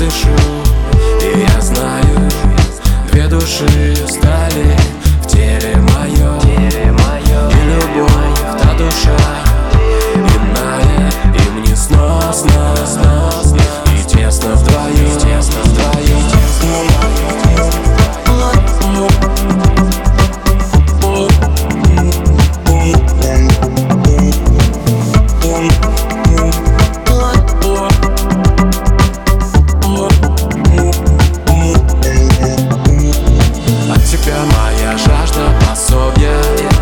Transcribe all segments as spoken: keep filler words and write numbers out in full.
дышу, и я знаю, две души стали в теле моем. И любовь, та душа иная, им не сносно, и тесно вдвоем, тесно вдвоем. От тебя моя жажда пособия,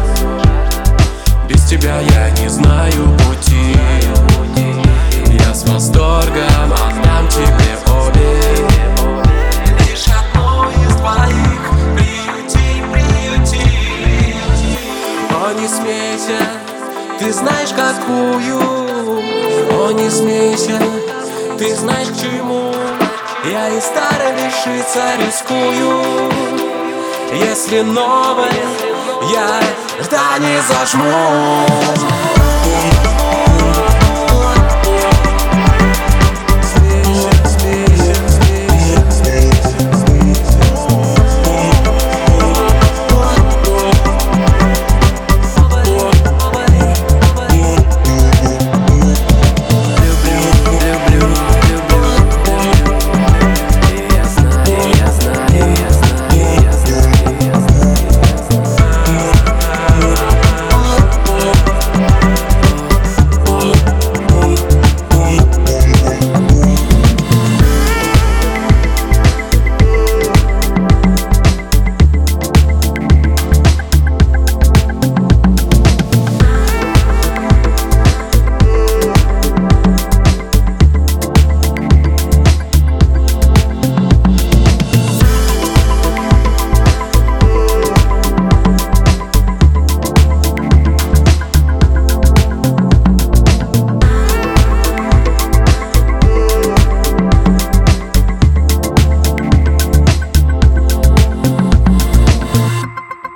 без тебя я не знаю пути. Я с восторгом отдам тебе обе. Лишь одну из двоих приюти, приюти. О, не смейся, ты знаешь какую. О, не смейся, ты знаешь к чему. Я и старой лишиться рискую. Если новое, я рта не зажму.